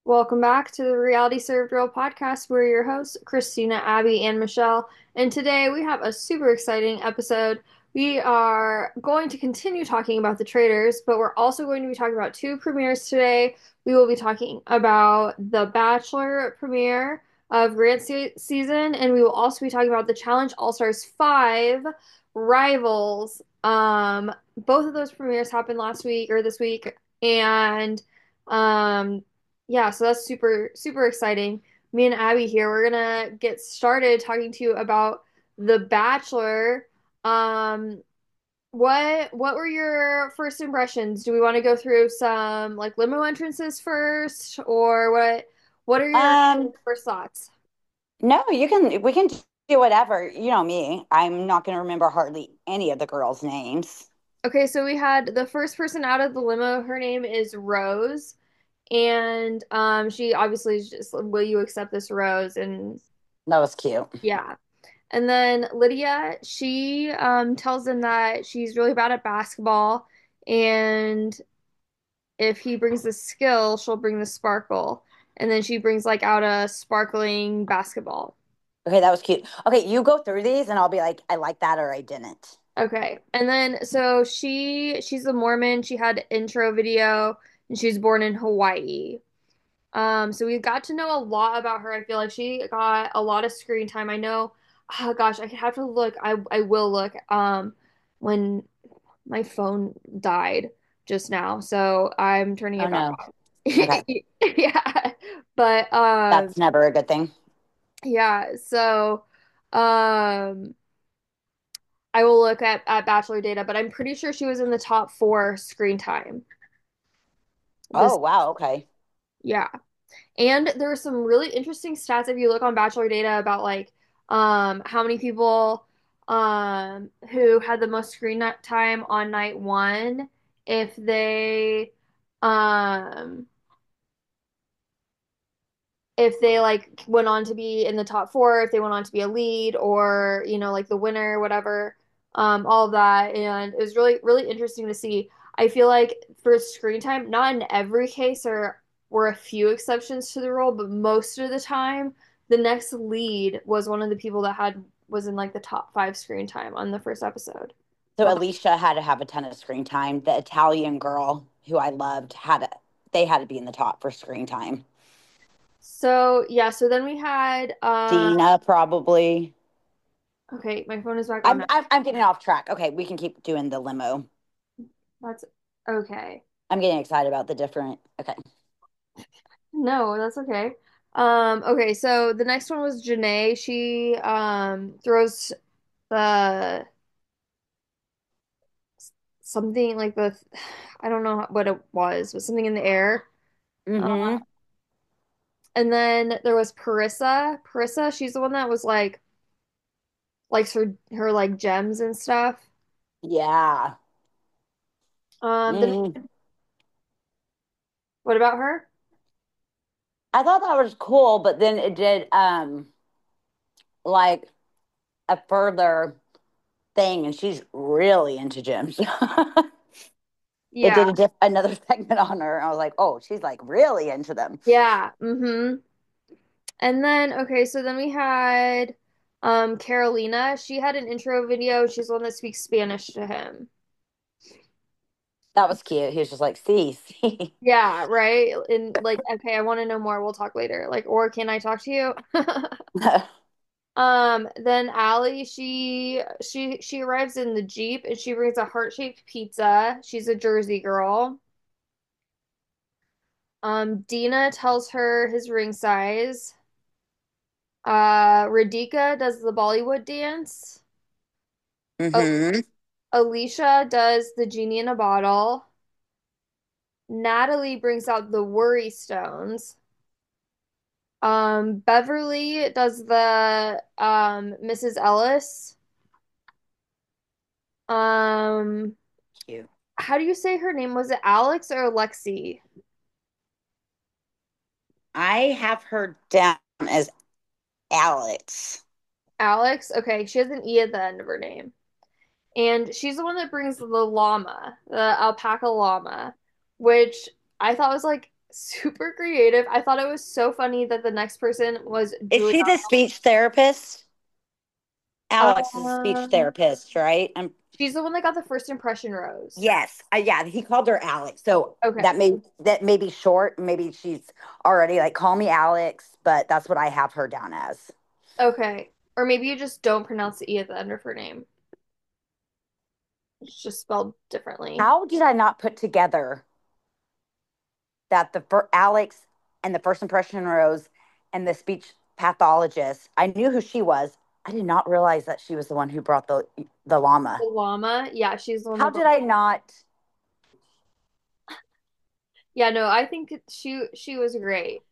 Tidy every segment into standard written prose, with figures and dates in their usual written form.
Welcome back to the Reality Served Real podcast. We're your hosts, Christina, Abby, and Michelle. And today we have a super exciting episode. We are going to continue talking about the traders, but we're also going to be talking about two premieres today. We will be talking about the Bachelor premiere of season, and we will also be talking about the Challenge All Stars 5 Rivals. Both of those premieres happened last week or this week, and um yeah, so that's super, super exciting. Me and Abby here, we're gonna get started talking to you about The Bachelor. Um, what were your first impressions? Do we want to go through some like limo entrances first, or what are your Um, first thoughts? no, we can do whatever. You know me. I'm not going to remember hardly any of the girls' names. Okay, so we had the first person out of the limo. Her name is Rose, and she obviously is just, will you accept this rose? And That was cute. yeah. And then Lydia, she tells him that she's really bad at basketball, and if he brings the skill, she'll bring the sparkle. And then she brings like out a sparkling basketball. Okay, that was cute. Okay, you go through these and I'll be like, I like that or I didn't. Okay. And then so she's a Mormon. She had intro video and she was born in Hawaii. So we got to know a lot about her. I feel like she got a lot of screen time. I know, oh gosh, I have to look. I will look. When my phone died just now, so I'm turning Oh it back no. on. Okay, Yeah, but that's never a good thing. yeah. So um, I will look at Bachelor data, but I'm pretty sure she was in the top four screen time. Oh This, wow. Okay. yeah. And there are some really interesting stats if you look on Bachelor data about like how many people who had the most time on night one if they um if they like went on to be in the top four, if they went on to be a lead or like the winner, whatever, all of that. And it was really, really interesting to see. I feel like for screen time, not in every case or were a few exceptions to the rule, but most of the time, the next lead was one of the people that had was in like the top five screen time on the first episode. So But Alicia had to have a ton of screen time. The Italian girl who I loved they had to be in the top for screen time. so yeah, so then we had Dina probably. okay, my phone is back on now. I'm getting off track. Okay, we can keep doing the limo. That's okay. I'm getting excited about the different. Okay. No, that's okay. Okay, so the next one was Janae. She throws the something like the I don't know what it was, but something in the air. Uh, Mm-hmm. and then there was Parissa. Parissa, she's the one that was like likes her like gems and stuff. Yeah. Then Mm. what about her? I thought that was cool, but then it did like a further thing, and she's really into gyms. It Yeah, did another segment on her. And I was like, oh, she's like really into them. yeah. And then okay, so then we had Carolina. She had an intro video. She's the one that speaks Spanish to him. That was cute. He was just like, see, see. Yeah, right. And like, okay, I want to know more. We'll talk later. Like, or can I talk to you? Then Allie, she arrives in the Jeep and she brings a heart-shaped pizza. She's a Jersey girl. Dina tells her his ring size. Radhika does the Bollywood dance. A- Mm-hmm. Alicia does the genie in a bottle. Natalie brings out the worry stones. Beverly does the Mrs. Ellis. Um, Cute. how do you say her name? Was it Alex or Lexi? I have her down as Alex. Alex. Okay, she has an E at the end of her name. And she's the one that brings the llama, the alpaca llama, which I thought was like super creative. I thought it was so funny that the next person was Is Julia. she the speech therapist? Alex is a speech Um, therapist, right? she's the one that got the first impression rose. Yes, yeah, he called her Alex. So Okay. that may be short. Maybe she's already like call me Alex, but that's what I have her down as. Okay. Or maybe you just don't pronounce the E at the end of her name. It's just spelled differently. How did I not put together that Alex and the first impression rose and the speech pathologist? I knew who she was. I did not realize that she was the one who brought the llama. The llama, yeah, she's the one How that did brought. I not? Yeah, no, I think she was great.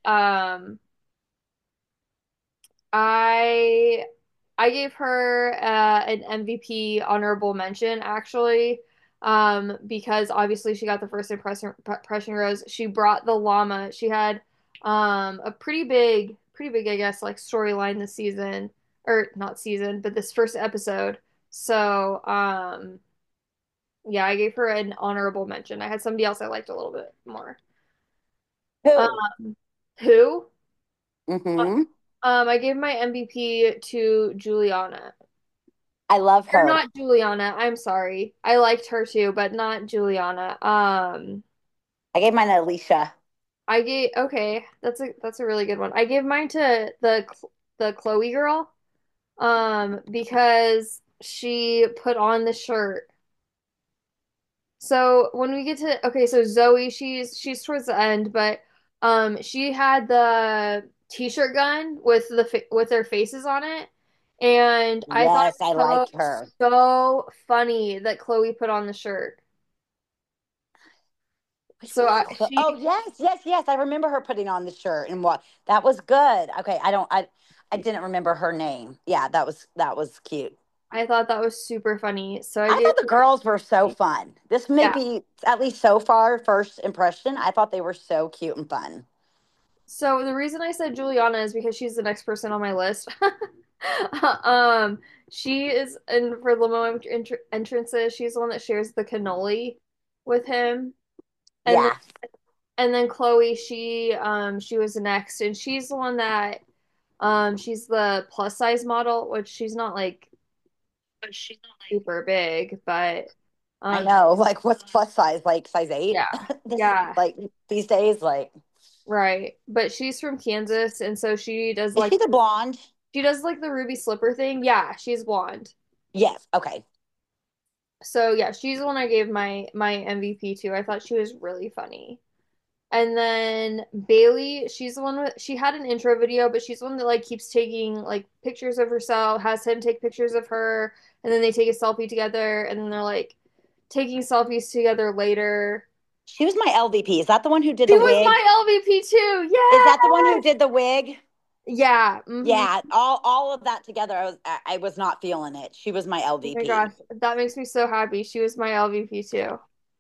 I I gave her an MVP honorable mention actually, because obviously she got the first impression rose. She brought the llama. She had a pretty big I guess like storyline this season or not season, but this first episode. So yeah, I gave her an honorable mention. I had somebody else I liked a little bit more. Who? Um, who? Mm-hmm. I gave my MVP to Juliana. I love Or her. not Juliana. I'm sorry. I liked her too, but not Juliana. I gave mine to Alicia. I gave okay. That's a really good one. I gave mine to the Chloe girl. Because she put on the shirt. So when we get to okay, so Zoe, she's towards the end, but she had the t-shirt gun with with their faces on it, and I thought Yes, I it liked was her. so funny that Chloe put on the shirt. Which So one? she Oh, yes, yes, yes. I remember her putting on the shirt and what that was good. Okay, I didn't remember her name. Yeah, that was cute. I thought that was super funny. So I I gave thought the girls were so fun. This may yeah. be at least so far first impression. I thought they were so cute and fun. So the reason I said Juliana is because she's the next person on my list. Um, she is in for limo entrances. She's the one that shares the cannoli with him, and Yeah. and then Chloe, she was next, and she's the one that she's the plus size model, which she's not like super big, but I she, know. Like what's plus size? Like size eight? yeah, This yeah, like these days, like right. But she's from Kansas, and so is she the blonde? she does like the ruby slipper thing. Yeah, she's blonde. Yes. Okay. So yeah, she's the one I gave my MVP to. I thought she was really funny. And then Bailey, she's the one she had an intro video, but she's the one that like keeps taking like pictures of herself, has him take pictures of her, and then they take a selfie together, and then they're like taking selfies together later. She was my LVP. Is that the one who did She the was wig? my LVP too. Is that the one who Yes. did the wig? Yeah. Yeah, all of that together, I was not feeling it. She was my Oh my LVP. gosh, that makes me so happy. She was my LVP too.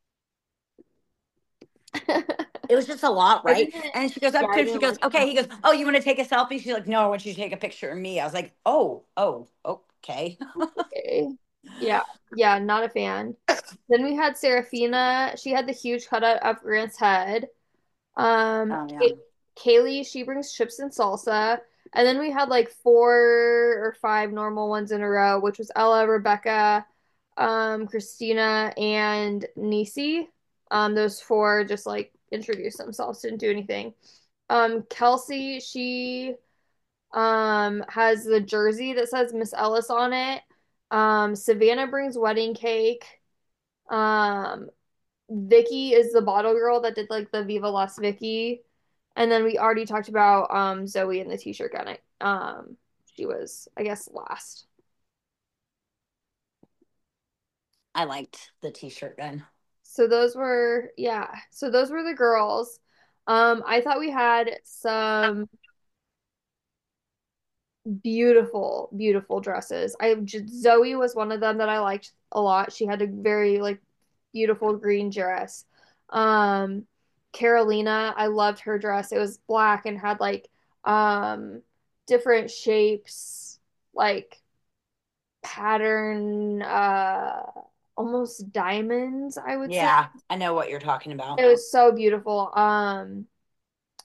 It was just a lot, I right? didn't. And she goes Yeah, up to I him. She didn't goes, like "Okay." her. He goes, "Oh, you want to take a selfie?" She's like, "No, I want you to take a picture of me." I was like, "Oh, okay." Okay. Yeah, yeah, not a fan. Then we had Serafina. She had the huge cutout of Grant's head. Oh yeah, Kaylee, she brings chips and salsa. And then we had like four or five normal ones in a row, which was Ella, Rebecca, Christina, and Nisi. Those four just like introduced themselves, didn't do anything. Kelsey, she has the jersey that says Miss Ellis on it. Savannah brings wedding cake. Um, Vicky is the bottle girl that did like the Viva Las Vicky. And then we already talked about Zoe and the t-shirt gun. She was, I guess, last. I liked the t-shirt gun. So those were, yeah. So those were the girls. I thought we had some beautiful, beautiful dresses. Zoe was one of them that I liked a lot. She had a very like beautiful green dress. Um, Carolina, I loved her dress. It was black and had like um different shapes, like pattern, almost diamonds, I would say. Yeah, I know what you're talking It about. was so beautiful.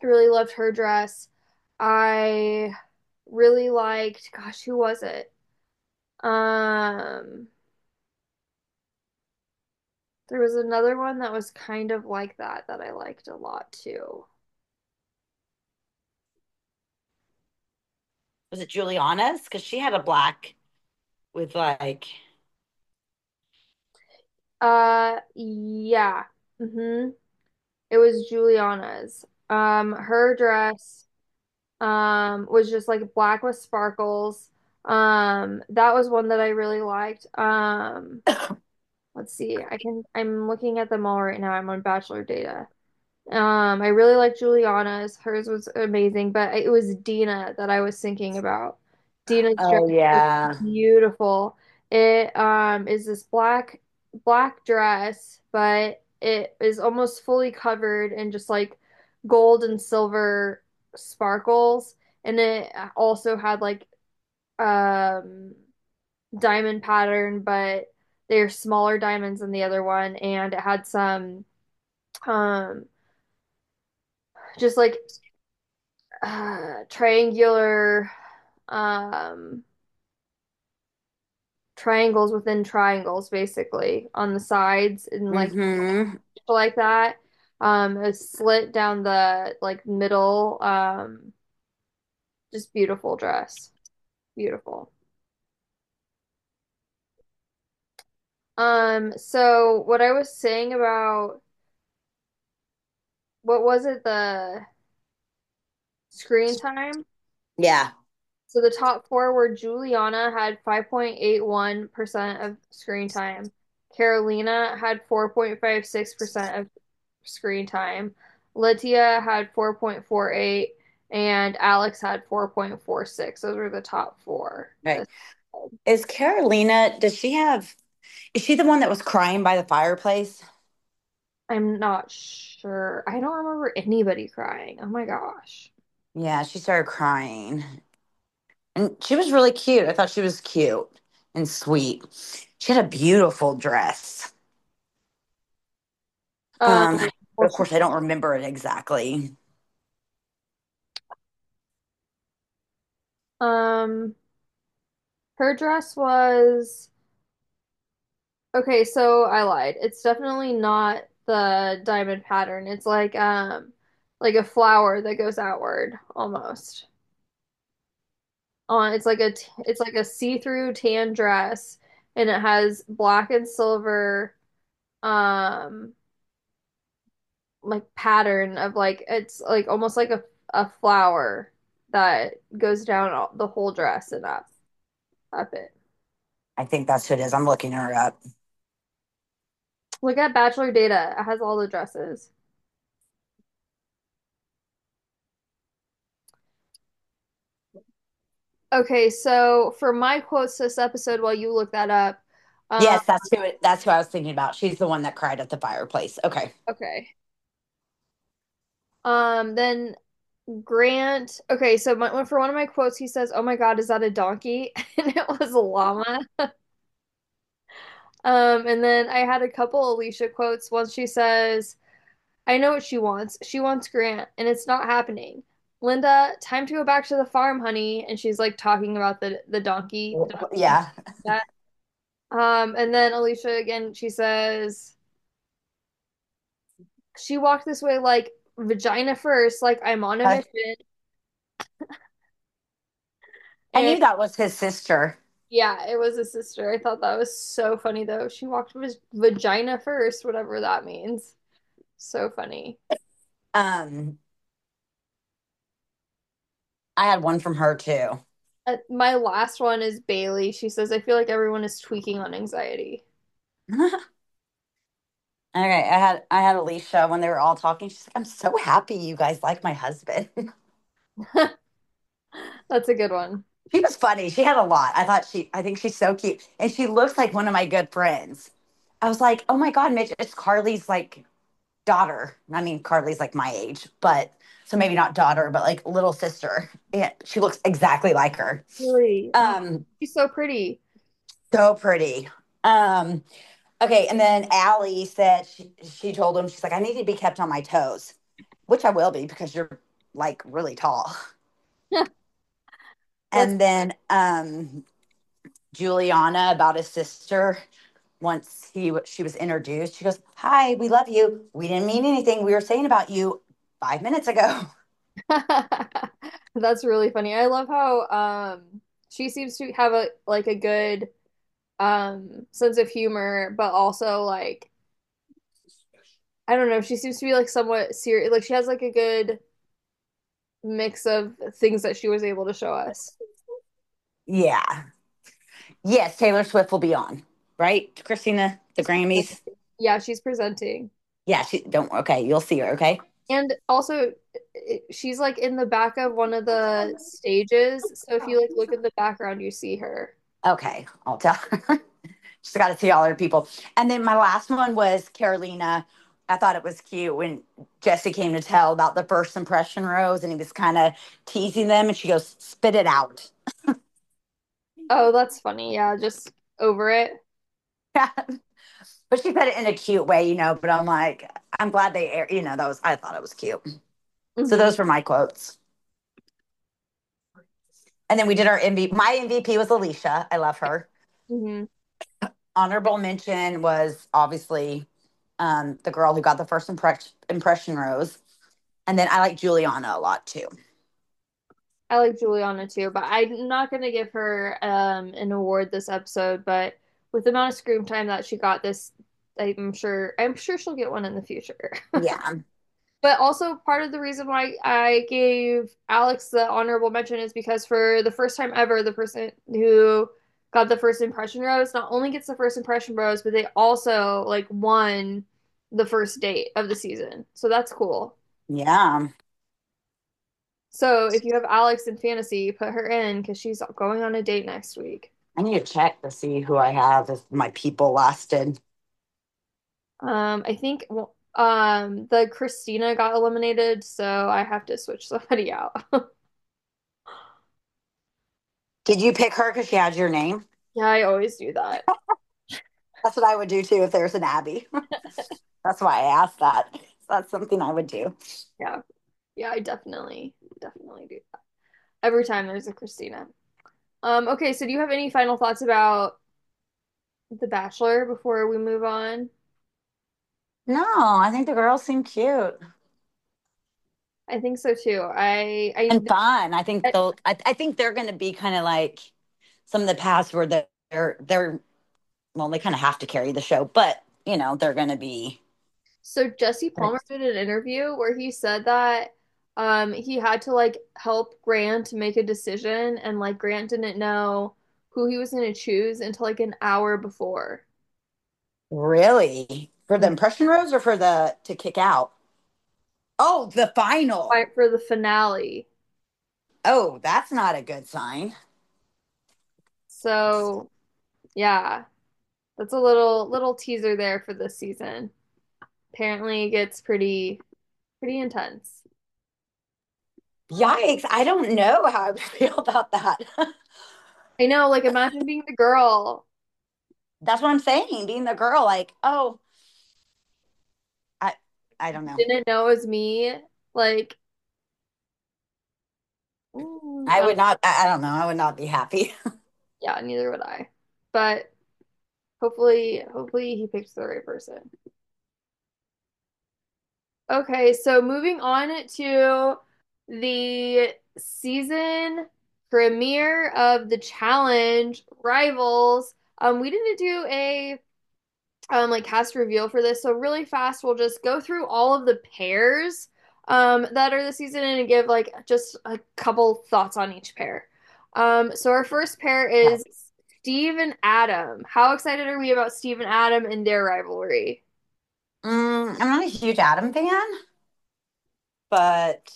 I really loved her dress. I really liked, gosh, who was it? Um, there was another one that was kind of like that that I liked a lot too. Was it Juliana's? Because she had a black with like, Yeah. It was Juliana's. Her dress was just like black with sparkles. That was one that I really liked. Let's see. I'm looking at them all right now. I'm on Bachelor Data. I really like Juliana's. Hers was amazing, but it was Dina that I was thinking about. Dina's dress oh was yeah. beautiful. It is this black dress, but it is almost fully covered in just like gold and silver sparkles, and it also had like um diamond pattern, but they're smaller diamonds than the other one, and it had some um just like triangular um triangles within triangles basically on the sides and Mm-hmm. like that. A slit down the like middle, just beautiful dress. Beautiful. So what I was saying about what was it, the screen time? Yeah. So the top four were Juliana had 5.81% of screen time. Carolina had 4.56% of screen time. Lydia had 4.48 and Alex had 4.46. Those were the top four. Right. Is Carolina, is she the one that was crying by the fireplace? I'm not sure. I don't remember anybody crying. Oh my gosh. Yeah, she started crying. And she was really cute. I thought she was cute and sweet. She had a beautiful dress. Um, Um, but well, of course, I don't remember it exactly. um, her dress was okay, so I lied. It's definitely not the diamond pattern. It's like a flower that goes outward almost. On it's like a see-through tan dress and it has black and silver um like pattern of like it's like almost like a flower that goes down the whole dress and up it. I think that's who it is. I'm looking her up. Look at Bachelor Data. It has all the dresses. Okay, so for my quotes this episode, while you look that up, um, Yes, that's who I was thinking about. She's the one that cried at the fireplace. Okay. okay. Then Grant. Okay, so for one of my quotes, he says, "Oh my God, is that a donkey?" And it was a llama. And then I had a couple Alicia quotes. One she says, "I know what she wants. She wants Grant, and it's not happening. Linda, time to go back to the farm, honey." And she's like talking about the donkey. Yeah. That. And then Alicia again, she says, "She walked this way like vagina first, like I'm on a I, mission." I And knew that was his sister. yeah, it was a sister. I thought that was so funny though. She walked vagina first, whatever that means. So funny. Um, I had one from her too. My last one is Bailey. She says, "I feel like everyone is tweaking on anxiety." Okay, I had Alicia when they were all talking. She's like, "I'm so happy you guys like my husband." That's a good one. She was funny. She had a lot. I think she's so cute, and she looks like one of my good friends. I was like, "Oh my God, Mitch, it's Carly's like daughter." I mean, Carly's like my age, but so maybe not daughter, but like little sister. Yeah, she looks exactly like her. Really? Oh, Um, she's so pretty. so pretty. Um, okay, and then Allie said she told him she's like, "I need to be kept on my toes," which I will be because you're like really tall. That's And then Juliana about his sister. Once she was introduced, she goes, "Hi, we love you. We didn't mean anything. We were saying about you 5 minutes ago." that's really funny. I love how she seems to have a like a good sense of humor, but also like I don't know, she seems to be like somewhat serious. Like she has like a good mix of things that she was able to show us. Yeah. Yes, Taylor Swift will be on, right, Christina? The She's Grammys. presenting. Yeah, she's presenting. Yeah, she don't. Okay, you'll see her. Okay. And also she's like in the back of one of the stages. So if you like look in the background, you see her. Okay, I'll tell her. Just got to see all her people. And then my last one was Carolina. I thought it was cute when Jesse came to tell about the first impression rose and he was kind of teasing them and she goes, "Spit it out." Oh, that's funny. Yeah, just over it. But she said it in a cute way, but I'm like, I'm glad they air, I thought it was cute. So Hmm. those were my quotes. And then we did our MVP. My MVP was Alicia. I love her. Hmm. Honorable mention was obviously the girl who got the first impression rose. And then I like Juliana a lot too. I like Juliana too, but I'm not gonna give her an award this episode, but with the amount of screen time that she got this, I'm sure she'll get one in the future. Yeah. But also part of the reason why I gave Alex the honorable mention is because for the first time ever, the person who got the first impression rose not only gets the first impression rose, but they also like won the first date of the season. So that's cool. Yeah. So if you have Alex in fantasy, put her in because she's going on a date next week. I need to check to see who I have if my people lasted. I think well, the Christina got eliminated, so I have to switch somebody out. Did you pick her because she has your name? Yeah, I always do that. That's what I would do too if there's an Abby. That's why I asked that. So that's something I would do. Yeah. Yeah, I definitely do that. Every time there's a Christina. Okay, so do you have any final thoughts about The Bachelor before we move on? No, I think the girls seem cute I think so too. and fun. I think I they'll. I think they're going to be kind of like some of the past where they're well, they kind of have to carry the show, but they're going to be. So Jesse Palmer did an interview where he said that he had to like help Grant make a decision and like Grant didn't know who he was going to choose until like an hour before Really? For the impression rose or for the to kick out? Oh, the final. right for the finale. Oh, that's not a good sign. So, yeah, that's a little teaser there for this season. Apparently it gets pretty intense. Yikes. I don't know how I would feel about that. I know, like imagine being the girl. That's what I'm saying. Being the girl, like, oh, I I don't know. Didn't know it was me. Like, I would not, I don't know. I would not be happy. yeah, neither would I. But hopefully he picks the right person. Okay, so moving on to the season premiere of the challenge Rivals. We didn't do a like cast reveal for this, so really fast we'll just go through all of the pairs that are this season and give like just a couple thoughts on each pair. So our first pair is Steve and Adam. How excited are we about Steve and Adam and their rivalry? I'm not a huge Adam fan, but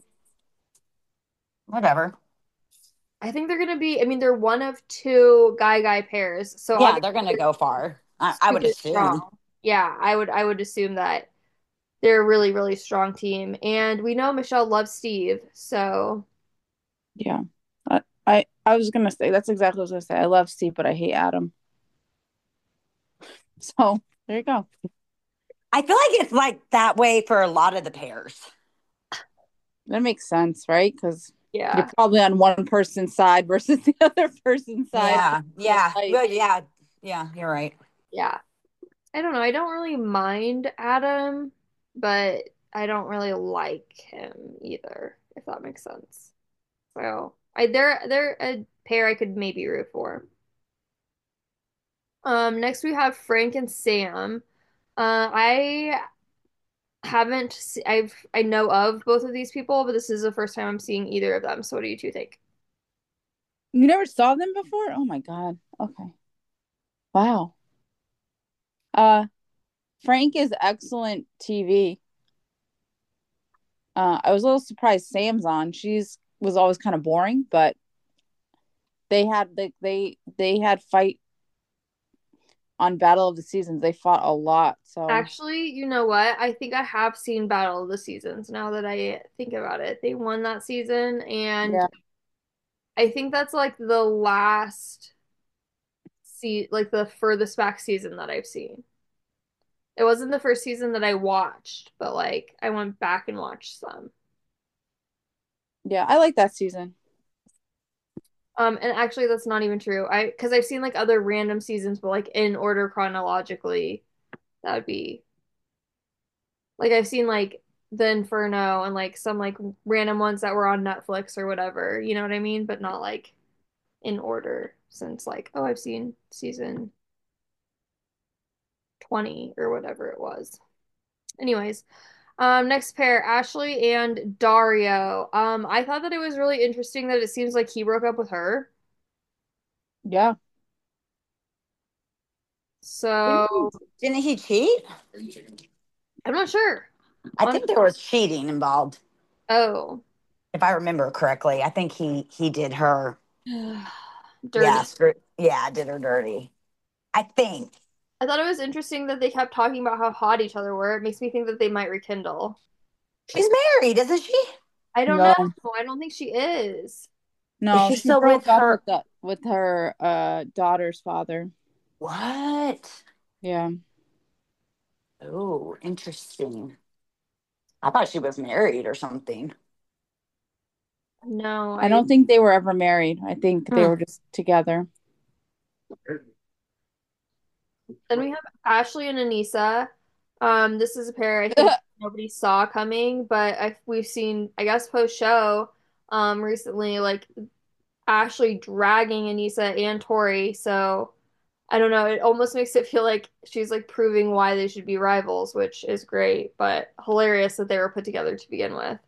whatever. I think they're gonna be, I mean, they're one of two guy pairs, so Yeah, obviously they're gonna go far. I would super assume. strong. Yeah, I would assume that they're a really strong team. And we know Michelle loves Steve, so Yeah. I was gonna say that's exactly what I was gonna say. I love Steve, but I hate Adam. So there you go. I feel like it's like that way for a lot of the pairs. That makes sense, right? Because you're Yeah. probably on one person's side versus the other person's side Yeah, of yeah, life. well, yeah, yeah. You're right. Yeah. I don't know. I don't really mind Adam, but I don't really like him either, if that makes sense. So they're a pair I could maybe root for. Next we have Frank and Sam. I haven't I know of both of these people, but this is the first time I'm seeing either of them. So what do you two think? You never saw them before? Oh my God. Okay. Wow. Uh, Frank is excellent TV. I was a little surprised Sam's on. She's was always kind of boring, but they had fight on Battle of the Seasons. They fought a lot. So Actually, you know what? I think I have seen Battle of the Seasons now that I think about it. They won that season, and yeah, I think that's like the last like the furthest back season that I've seen. It wasn't the first season that I watched, but like I went back and watched some. yeah, I like that season. And actually that's not even true. Because I've seen like other random seasons, but like in order chronologically, that would be like I've seen like The Inferno and like some like random ones that were on Netflix or whatever, you know what I mean? But not like in order since like, oh, I've seen season 20 or whatever it was. Anyways, next pair, Ashley and Dario. I thought that it was really interesting that it seems like he broke up with her. Yeah, So Didn't he cheat? I'm not sure. I On think there was cheating involved, oh, if I remember correctly. I think he did her. Yeah, dirty. yeah, did her dirty. I think I thought it was interesting that they kept talking about how hot each other were. It makes me think that they might rekindle. she's married, isn't she? I don't know. no, I don't think she is. Is no, she she still with broke up her? with her daughter's father. What? Yeah, Oh, interesting. I thought she was married or something. No, I don't think they were ever married. I think they Hmm. were just together. then we have Ashley and Anissa. This is a pair I think nobody saw coming, but we've seen, I guess, post show, recently, like Ashley dragging Anissa and Tori. So I don't know. It almost makes it feel like she's like proving why they should be rivals, which is great, but hilarious that they were put together to begin with.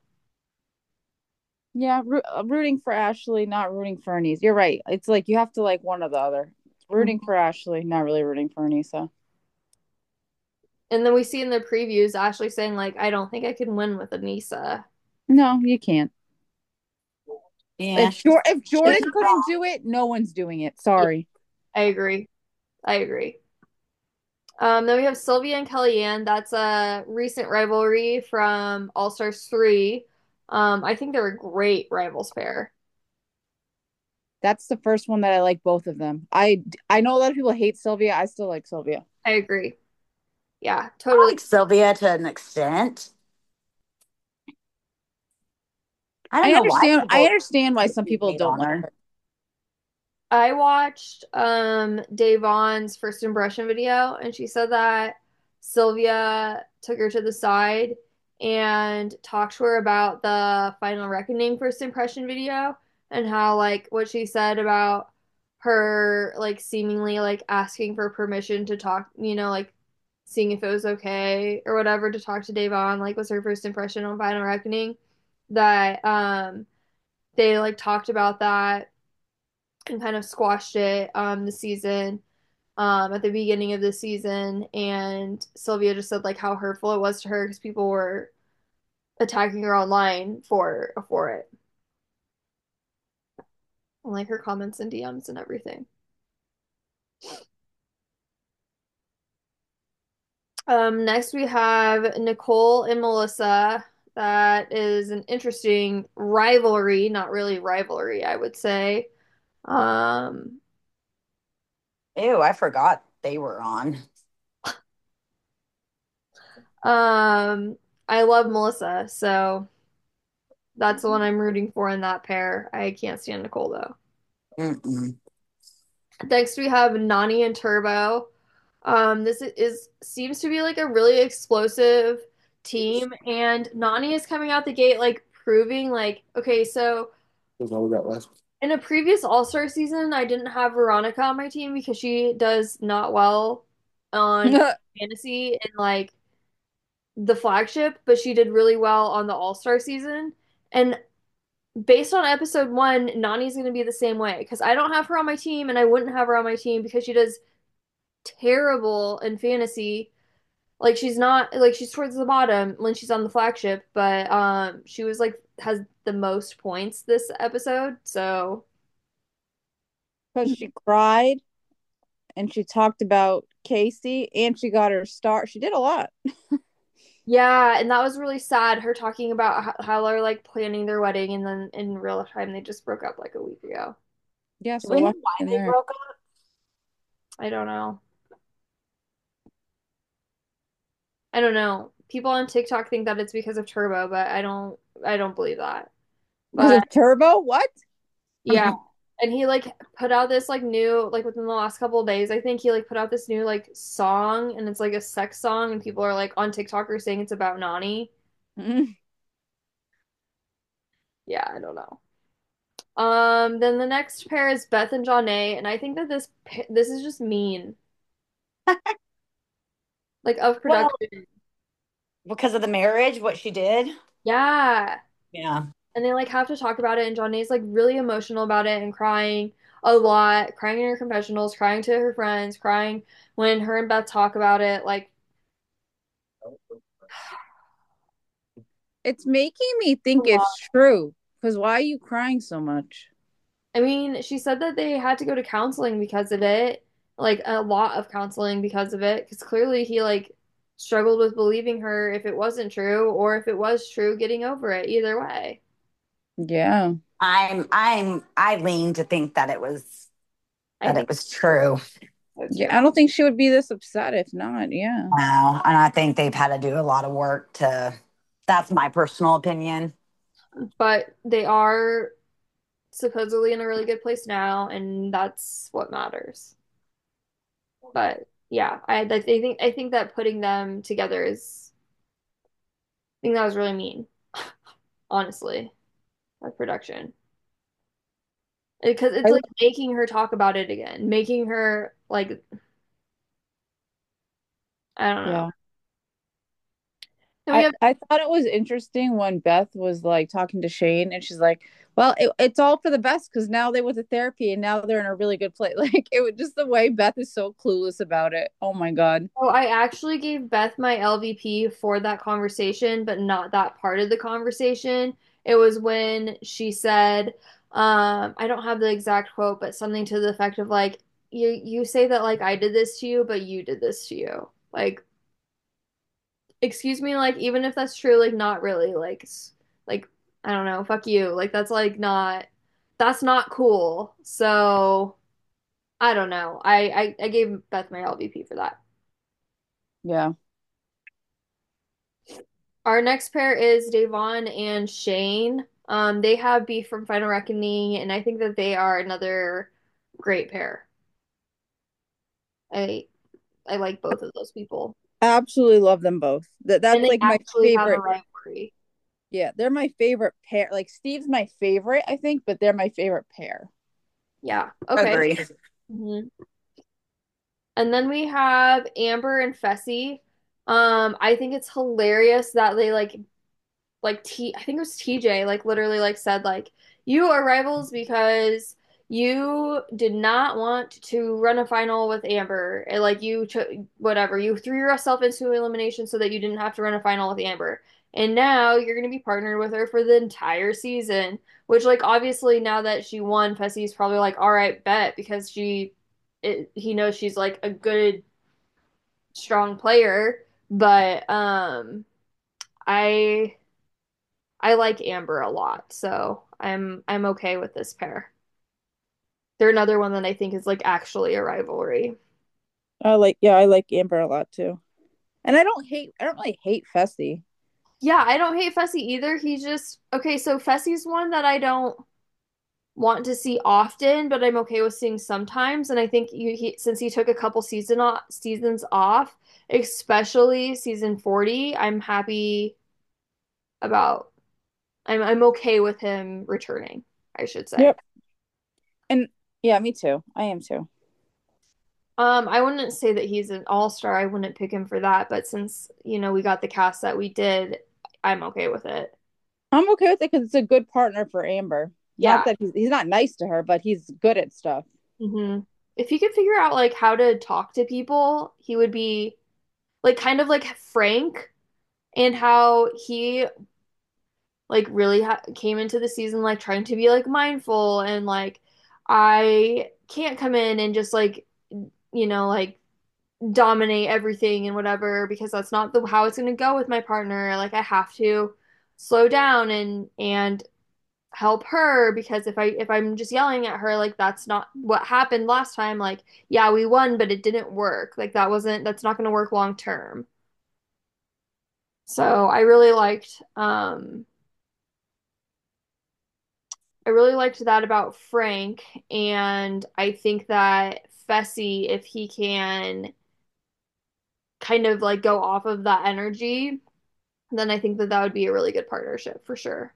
Yeah, rooting for Ashley, not rooting for Anissa. You're right. It's like you have to like one or the other. Rooting Mhm. for Ashley, not really rooting for Anissa. And then we see in the previews Ashley saying like, "I don't think I can win with Anissa." No, you can't. Yeah, she's If she's Jordan couldn't do it, no one's doing it. Yeah, Sorry. I agree. I agree. Then we have Sylvia and Kellyanne. That's a recent rivalry from All Stars 3. I think they're a great rivals pair. That's the first one that I like both of them. I know a lot of people hate Sylvia. I still like Sylvia. I agree. Yeah, I totally. like Sylvia to an extent. I don't know why I people understand why some people hate don't on like her. her. I watched Davon's first impression video, and she said that Sylvia took her to the side and talked to her about the Final Reckoning first impression video and how like what she said about her like seemingly like asking for permission to talk, like seeing if it was okay or whatever to talk to Davon, like was her first impression on Final Reckoning. That they like talked about that and kind of squashed it the season at the beginning of the season, and Sylvia just said like how hurtful it was to her because people were attacking her online for it, and like her comments and DMs and everything. Next we have Nicole and Melissa. That is an interesting rivalry, not really rivalry, I would say. um Ew, I forgot they were on. um I love Melissa, so That's the one I'm rooting for in that pair. I can't stand Nicole though. Mm-mm. Next we have Nani and Turbo. This is seems to be like a really explosive team, and Nani is coming out the gate like proving like okay, so That's all we got last. in a previous All-Star season, I didn't have Veronica on my team because she does not well on fantasy and like the flagship, but she did really well on the All-Star season. And based on episode one, Nani's going to be the same way because I don't have her on my team and I wouldn't have her on my team because she does terrible in fantasy. Like she's not like she's towards the bottom when she's on the flagship, but she was like has the most points this episode. So Because she cried and she talked about Casey and she got her star. She did a lot. yeah, and that was really sad. Her talking about how they're like planning their wedding and then in real time they just broke up like a week ago. Yeah, Do so we know what why happened they there? broke up? I don't know. I don't know. People on TikTok think that it's because of Turbo, but I don't believe that. Because But of Turbo? What? yeah. And he like put out this like new like within the last couple of days, I think he like put out this new like song and it's like a sex song and people are like on TikTok are saying it's about Nani. Yeah, I don't know. Then the next pair is Beth and Janae, and I think that this is just mean, like of Well, production. because of the marriage, what she did. Yeah. Yeah. And they like have to talk about it, and Janae's like really emotional about it and crying a lot, crying in her confessionals, crying to her friends, crying when her and Beth talk about it. Like, It's making me think it's true. Because why are you crying so much? I mean, she said that they had to go to counseling because of it, like a lot of counseling because of it, because clearly he like struggled with believing her if it wasn't true or if it was true, getting over it. Either way. Yeah. I lean to think I that it think was true. that's true. Yeah, I don't think she would be this upset if not. Yeah. Wow. And I think they've had to do a lot of work to, that's my personal opinion. But they are supposedly in a really good place now, and that's what matters. But yeah, I think that putting them together is I think that was really mean, honestly, that production. Because it's I, like making her talk about it again, making her like I don't know. yeah. Then we have I thought it was interesting when Beth was like talking to Shane and she's like, well, it's all for the best because now they went to therapy and now they're in a really good place. Like it was just the way Beth is so clueless about it. Oh my God. oh, I actually gave Beth my LVP for that conversation, but not that part of the conversation. It was when she said, I don't have the exact quote, but something to the effect of like, you say that like I did this to you, but you did this to you. Like, excuse me, like even if that's true, like not really, like I don't know, fuck you. Like that's not cool. So I don't know. I gave Beth my LVP for that. Yeah. Our next pair is Davon and Shane. They have beef from Final Reckoning, and I think that they are another great pair. I I like both of those people, Absolutely love them both. and That's they like my actually have a favorite. rivalry. Yeah, they're my favorite pair. Like Steve's my favorite, I think, but they're my favorite pair. Yeah. Okay. Agree. Mhm. And then we have Amber and Fessy. I think it's hilarious that they like T I think it was TJ like literally like said like you are rivals because you did not want to run a final with Amber and like you whatever you threw yourself into elimination so that you didn't have to run a final with Amber and now you're going to be partnered with her for the entire season which like obviously now that she won Fessy's probably like all right bet because he knows she's like a good strong player but I I like Amber a lot, so I'm okay with this pair. They're another one that I think is like actually a rivalry. I like Amber a lot too. And I don't really hate Fessy. Yeah, I don't hate Fessy either. He's just okay, so Fessy's one that I don't want to see often, but I'm okay with seeing sometimes. And I think since he took a couple seasons off, especially season 40, I'm happy about I'm okay with him returning, I should say. Yep. And yeah, me too. I am too. I wouldn't say that he's an all-star. I wouldn't pick him for that, but since, we got the cast that we did, I'm okay with it. I'm okay with it because it's a good partner for Amber. Not Yeah. that he's not nice to her, but he's good at stuff. If he could figure out like how to talk to people, he would be like kind of like Frank and how he like really came into the season like trying to be like mindful and like I can't come in and just like like dominate everything and whatever because that's not the how it's going to go with my partner. Like I have to slow down and help her because if I'm just yelling at her like that's not what happened last time. Like yeah, we won, but it didn't work. Like that's not going to work long term. So I really liked that about Frank, and I think that Fessy, if he can kind of like go off of that energy, then I think that that would be a really good partnership for sure.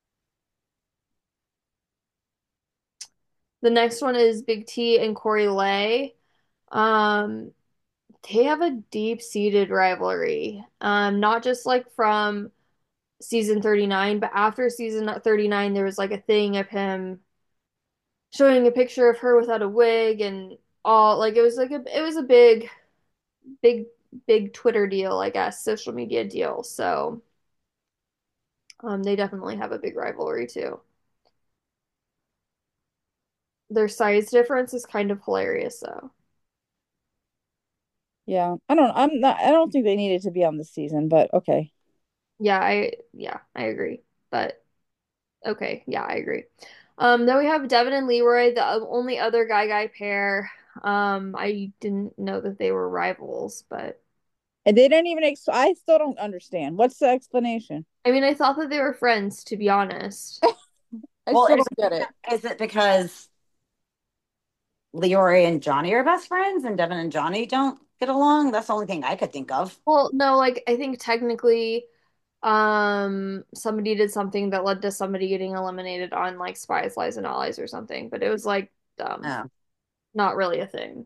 The next one is Big T and Corey Lay. Um, they have a deep-seated rivalry. Not just like from season 39, but after season 39, there was like a thing of him showing a picture of her without a wig and all like it was a big big Twitter deal, I guess, social media deal. So they definitely have a big rivalry too. Their size difference is kind of hilarious though. Yeah. I don't think they needed to be on the season, but okay. Yeah, I agree. But okay, yeah, I agree. Then we have Devin and Leroy, the only other guy pair. I didn't know that they were rivals, but And they didn't even I still don't understand. What's the explanation? I mean, I thought that they were friends, to be honest. I Well, still don't get it. is it because Leroy and Johnny are best friends and Devin and Johnny don't get along? That's the only thing I could think of. Well, no, like I think technically, somebody did something that led to somebody getting eliminated on like Spies, Lies, and Allies or something, but it was like Oh. not really a thing.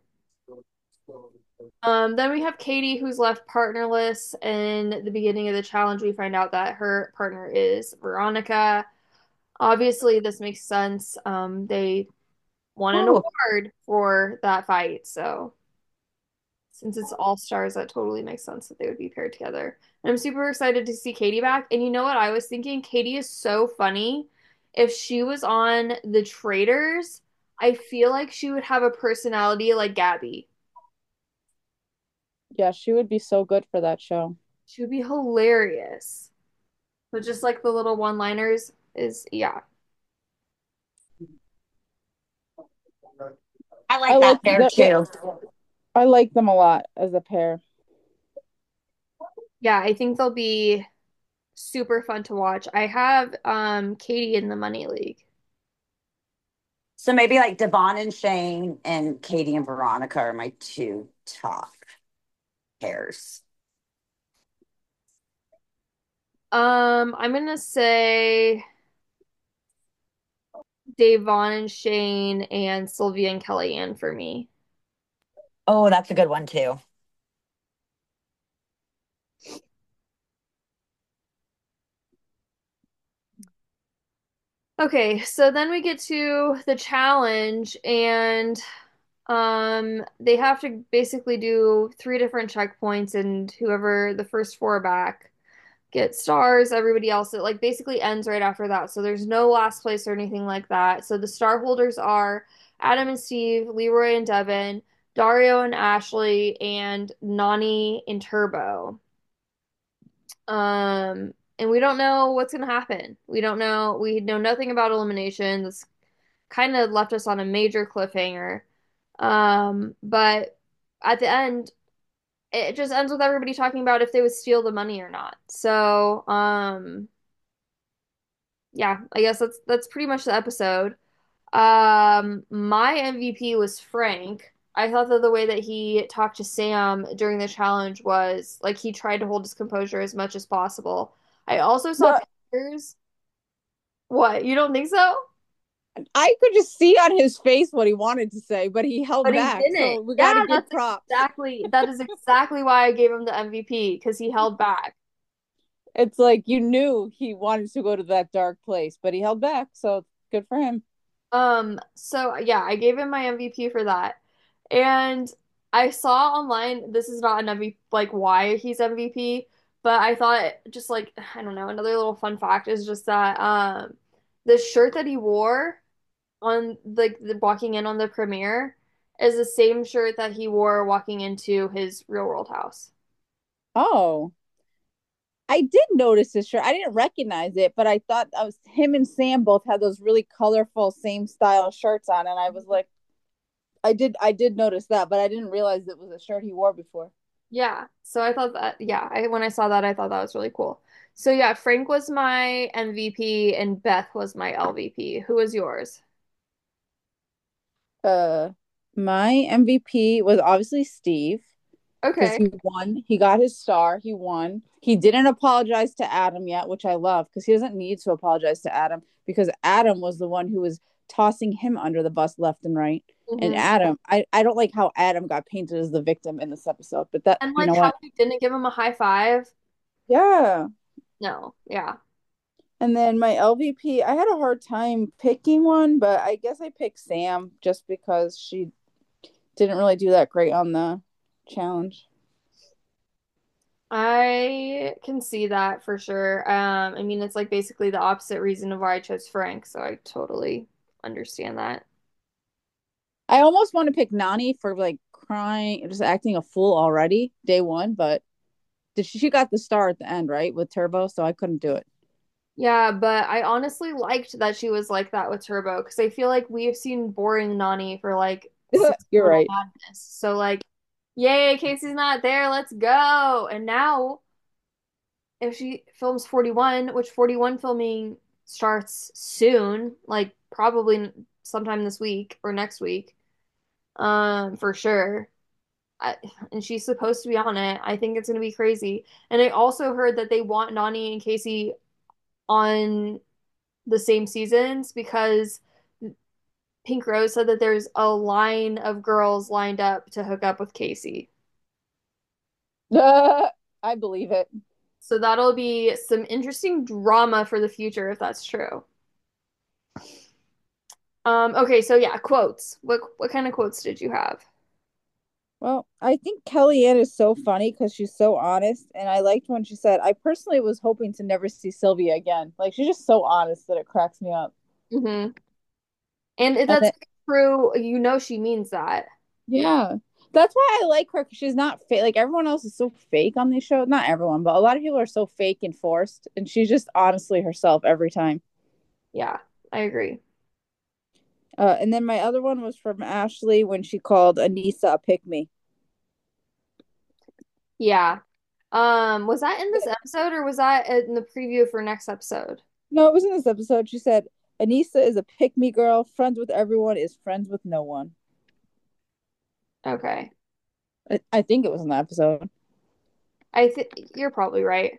Then we have Katie who's left partnerless. In the beginning of the challenge, we find out that her partner is Veronica. Obviously, this makes sense. They won an Ooh. award for that fight, so since it's all stars, that totally makes sense that they would be paired together. And I'm super excited to see Katie back. And you know what I was thinking? Katie is so funny. If she was on The Traitors, I feel like she would have a personality like Gabby. Yeah, she would be so good for that show. She would be hilarious. But just like the little one-liners is, yeah. I I like like that pair too. I like them a lot as a pair. Yeah, I think they'll be super fun to watch. I have Katie in the Money League. So maybe like Devon and Shane and Katie and Veronica are my two top pairs. I'm gonna say Dave Vaughn and Shane and Sylvia and Kellyanne for me. Oh, that's a good one too. Okay, so then we get to the challenge and they have to basically do three different checkpoints and whoever the first four back get stars. Everybody else, it like basically ends right after that. So there's no last place or anything like that. So the star holders are Adam and Steve, Leroy and Devin, Dario and Ashley, and Nani and Turbo. And we don't know what's gonna happen. We don't know. We know nothing about elimination. This kind of left us on a major cliffhanger. But at the end, it just ends with everybody talking about if they would steal the money or not. So, yeah, I guess that's pretty much the episode. My MVP was Frank. I thought that the way that he talked to Sam during the challenge was like he tried to hold his composure as much as possible. I also saw But pictures. What, you don't think so? I could just see on his face what he wanted to say, but he held But he back. didn't. So we got to Yeah, give props. that is exactly why I gave him the MVP because he held back. It's like you knew he wanted to go to that dark place, but he held back. So good for him. So yeah, I gave him my MVP for that. And I saw online, this is not an MVP, like why he's MVP, but I thought just like, I don't know, another little fun fact is just that the shirt that he wore on like the walking in on the premiere is the same shirt that he wore walking into his real world house. Oh, I did notice his shirt. I didn't recognize it, but I thought that was him and Sam both had those really colorful, same style shirts on, and I was like, I did notice that, but I didn't realize it was a shirt he wore before. Yeah. So I thought that, yeah, when I saw that, I thought that was really cool. So yeah, Frank was my MVP and Beth was my LVP. Who was yours? Uh, my MVP was obviously Steve because Okay. he won. He got his star. He won. He didn't apologize to Adam yet, which I love because he doesn't need to apologize to Adam because Adam was the one who was tossing him under the bus left and right. And Hmm. Adam, I don't like how Adam got painted as the victim in this episode, but that, And you like know how what? you didn't give him a high five? Yeah. No. Yeah. And then my LVP, I had a hard time picking one, but I guess I picked Sam just because she didn't really do that great on the challenge. I can see that for sure. I mean, it's like basically the opposite reason of why I chose Frank, so I totally understand that. I almost want to pick Nani for like crying, just acting a fool already, day one, but she got the star at the end, right? With Turbo, so I couldn't do it. Yeah, but I honestly liked that she was like that with Turbo because I feel like we've seen boring Nani for like since You're Total right. Madness. So like, yay, Casey's not there, let's go. And now if she films 41, which 41 filming starts soon, like probably sometime this week or next week, for sure. I, and she's supposed to be on it. I think it's gonna be crazy. And I also heard that they want Nani and Casey on the same seasons because Pink Rose said that there's a line of girls lined up to hook up with Casey. I believe it. So that'll be some interesting drama for the future if that's true. Okay, so yeah, quotes. What kind of quotes did you have? Well, I think Kellyanne is so funny because she's so honest, and I liked when she said, "I personally was hoping to never see Sylvia again." Like she's just so honest that it cracks me up. Hmm. And if And that's then, true, you know she means that. yeah, that's why I like her because she's not fake. Like everyone else is so fake on these shows. Not everyone, but a lot of people are so fake and forced, and she's just honestly herself every time. Yeah, I agree. And then my other one was from Ashley when she called Anissa a pick me. Yeah. Was that in this episode or was that in the preview for next episode? No, it was in this episode. She said Anissa is a pick me girl. Friends with everyone is friends with no one. Okay. I think it was in the episode. I think you're probably right.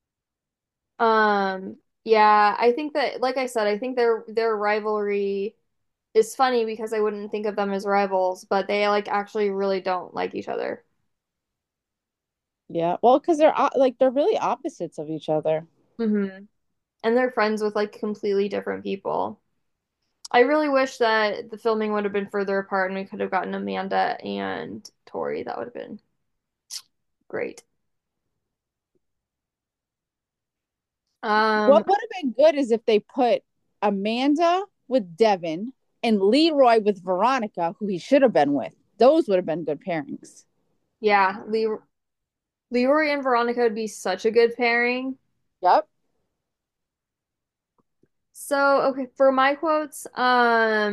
Yeah, I think that like I said, I think their rivalry is funny because I wouldn't think of them as rivals, but they like actually really don't like each other. Yeah, well, because like they're really opposites of each other. Hmm. And they're friends with like completely different people. I really wish that the filming would have been further apart and we could have gotten Amanda and Tori. That would have been great. Um, What would have been good is if they put Amanda with Devin and Leroy with Veronica, who he should have been with. Those would have been good pairings. yeah, Leroy and Veronica would be such a good pairing. Yep. So, okay, for my quotes,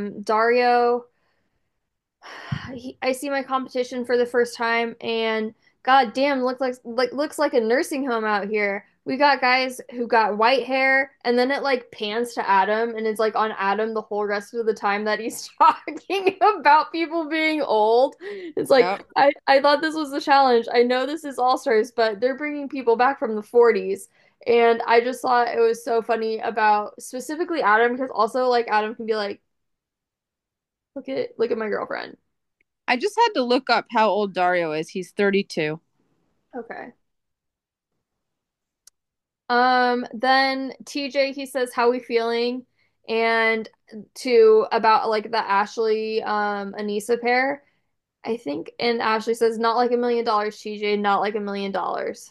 Dario, I see my competition for the first time, and God damn, looks like a nursing home out here. We got guys who got white hair, and then it like pans to Adam, and it's like on Adam the whole rest of the time that he's talking about people being old. It's like Yep. I thought this was a challenge. I know this is All Stars, but they're bringing people back from the 40s. And I just thought it was so funny about specifically Adam because also like Adam can be like, look at my girlfriend. I just had to look up how old Dario is. He's 32. Okay. Then TJ he says how we feeling and to about like the Ashley Anissa pair. I think and Ashley says not like $1 million, TJ, not like $1 million.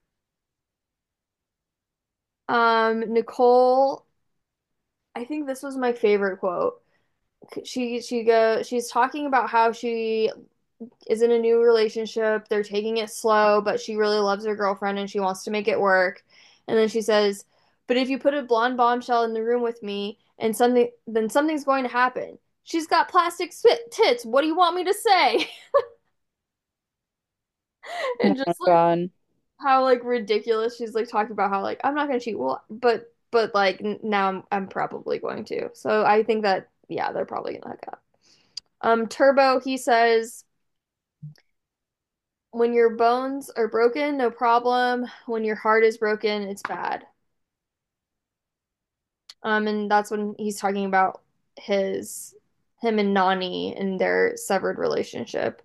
Nicole, I think this was my favorite quote. She's talking about how she is in a new relationship. They're taking it slow, but she really loves her girlfriend and she wants to make it work. And then she says, "But if you put a blonde bombshell in the room with me and then something's going to happen. She's got plastic tits. What do you want me to say?" Oh And my just like God. how like ridiculous she's like talking about how like I'm not gonna cheat. Well, but like now I'm probably going to. So I think that yeah, they're probably gonna hook up. Turbo, he says, when your bones are broken, no problem. When your heart is broken, it's bad. And that's when he's talking about his him and Nani and their severed relationship.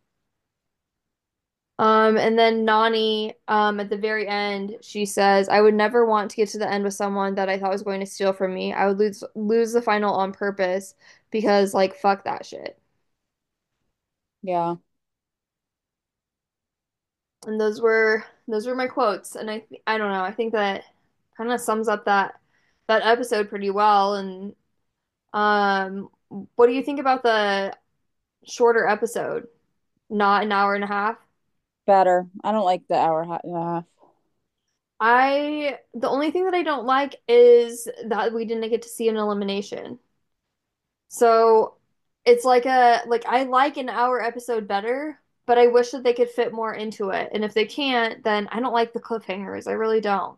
And then Nani, at the very end, she says, "I would never want to get to the end with someone that I thought was going to steal from me. I would lose the final on purpose because like fuck that shit." Yeah. And those were my quotes. And I don't know. I think that kind of sums up that episode pretty well. And what do you think about the shorter episode? Not an hour and a half. Better. I don't like the hour and a half. The only thing that I don't like is that we didn't get to see an elimination. So it's like I like an hour episode better, but I wish that they could fit more into it. And if they can't, then I don't like the cliffhangers. I really don't.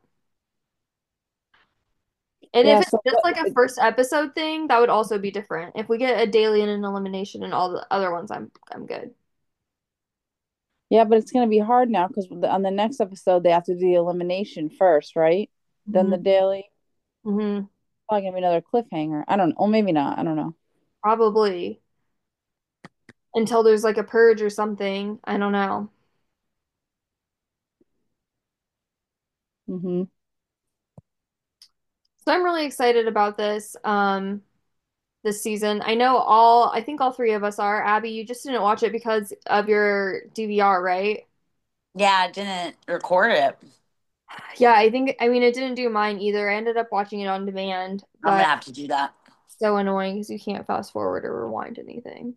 And if Yeah, it's so just like a first episode thing, that would also be different. If we get a daily and an elimination and all the other ones, I'm good. yeah, but it's gonna be hard now because on the next episode they have to do the elimination first, right? Then the Hmm. daily. Hmm. Probably gonna be another cliffhanger. I don't know. Or maybe not. I don't know. Probably until there's like a purge or something. I don't know. Hmm. So I'm really excited about this season. I think all three of us are. Abby, you just didn't watch it because of your DVR, right? Yeah, I didn't record it. Yeah, I mean it didn't do mine either. I ended up watching it on demand, I'm gonna but have to do that. so annoying because you can't fast forward or rewind anything.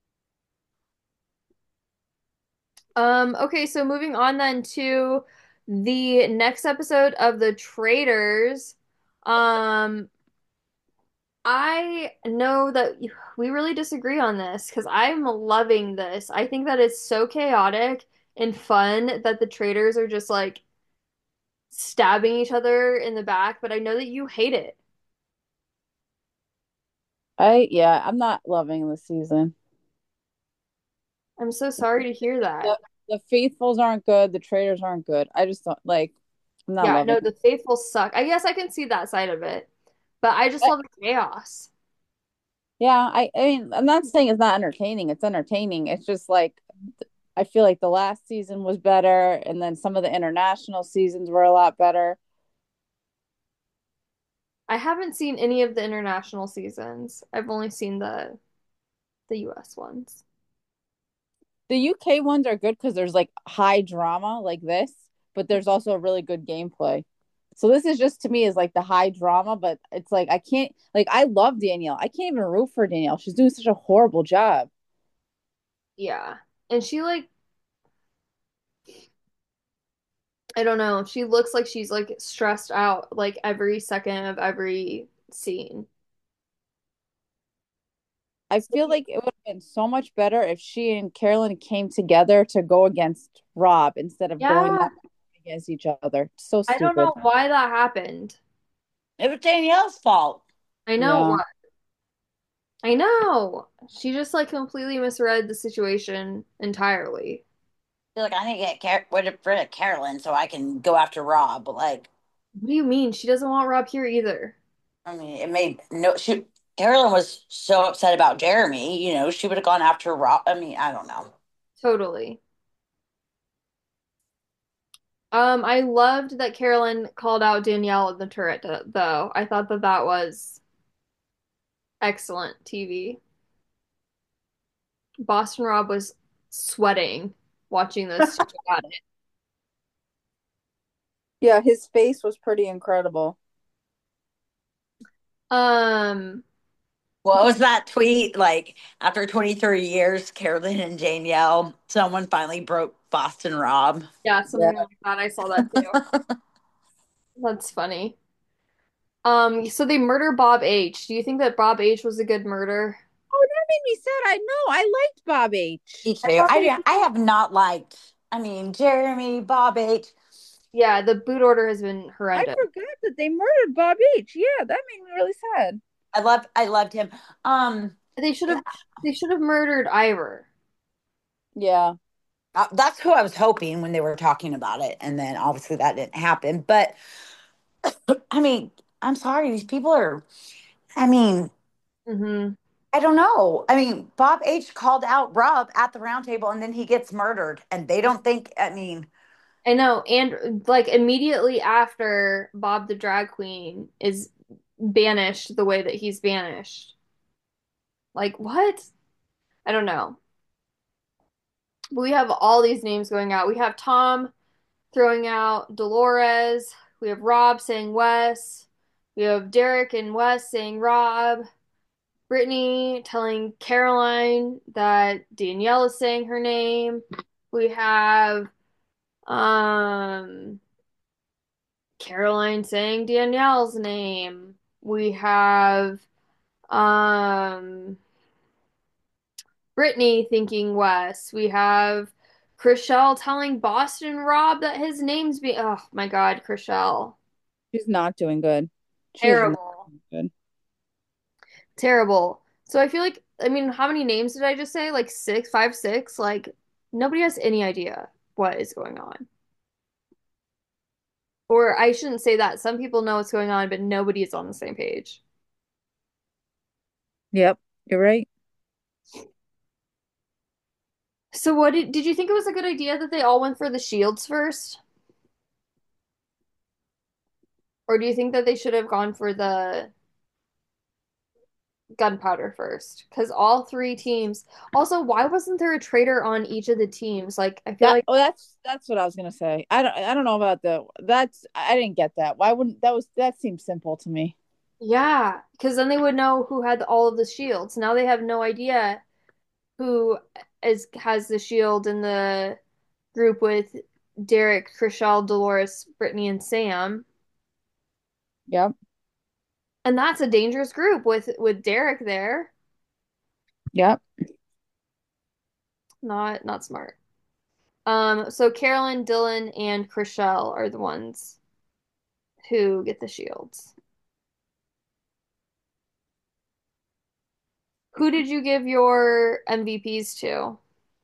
Okay, so moving on then to the next episode of The Traitors. Um, I know that we really disagree on this because I'm loving this. I think that it's so chaotic and fun that the traitors are just like stabbing each other in the back, but I know that you hate it. I'm not loving the season. I'm so sorry to hear that. The the faithfuls aren't good, the traders aren't good. I just don't like I'm not Yeah, loving no, it. the faithful suck. I guess I can see that side of it, but I just But love the chaos. yeah, I mean, I'm not saying it's not entertaining. It's entertaining. It's just like I feel like the last season was better, and then some of the international seasons were a lot better. I haven't seen any of the international seasons. I've only seen the US ones. The UK ones are good because there's like high drama like this, but there's also a really good gameplay. So this is just to me is like the high drama, but it's like I can't like I love Danielle. I can't even root for Danielle. She's doing such a horrible job. Yeah. And she like I don't know, she looks like she's like stressed out like every second of every scene. I feel like it would have been so much better if she and Carolyn came together to go against Rob instead of going Yeah, up against each other. So I don't know stupid. why that happened. It was Danielle's fault. I know Yeah. what. I know. She just like completely misread the situation entirely. They're like, I need to get rid of Carolyn so I can go after Rob. But like, What do you mean? She doesn't want Rob here either. I mean, it made no. Carolyn was so upset about Jeremy. She would have gone after Rob. I mean, I don't know. Totally. I loved that Carolyn called out Danielle in the turret, though. I thought that that was excellent TV. Boston Rob was sweating watching those two go at it. Yeah, his face was pretty incredible. Um, What was that tweet? Like, after 23 years, Carolyn and Danielle, someone finally broke Boston Rob. yeah, Yeah. something like that. I saw that too. That's funny. So they murder Bob H. Do you think that Bob H was a good murder? Oh, that made me sad. I know. I liked Bob H. Me I too. thought that he, I have not liked, I mean, Jeremy, Bob H. Yeah, the boot order has been I horrendous. forgot that they murdered Bob H. Yeah, that made me really sad. I loved him. They should Yeah, have they should have murdered Ivor. Yeah. that's who I was hoping when they were talking about it. And then obviously that didn't happen. But I mean, I'm sorry, these people are, I mean, Hmm. I don't know. I mean, Bob H called out Rob at the round table and then he gets murdered. And they don't think, I mean, I know, and like immediately after Bob the drag queen is banished the way that he's banished. Like what? I don't know. But we have all these names going out. We have Tom throwing out Dolores. We have Rob saying Wes. We have Derek and Wes saying Rob. Brittany telling Caroline that Danielle is saying her name. We have um Caroline saying Danielle's name. We have um Brittany thinking Wes. We have Chriselle telling Boston Rob that his name's be oh my God, Chriselle. She's not doing good. She is not Terrible. doing good. Terrible. So I feel like I mean, how many names did I just say? Like six, five, six? Like nobody has any idea what is going on. Or I shouldn't say that. Some people know what's going on, but nobody is on the same page. Yep, you're right. So what did you think it was a good idea that they all went for the shields first? Or do you think that they should have gone for the gunpowder first? Because all three teams. Also, why wasn't there a traitor on each of the teams? Like, I feel That like, oh, that's what I was gonna say. I don't know about the that's I didn't get that. Why wouldn't that seems simple to me. yeah, because then they would know who had all of the shields. Now they have no idea who is has the shield in the group with Derek, Chriselle, Dolores, Brittany, and Sam. Yep. And that's a dangerous group with Derek there. Yep. Not smart. So Carolyn, Dylan, and Chriselle are the ones who get the shields. Who did you give your MVPs to?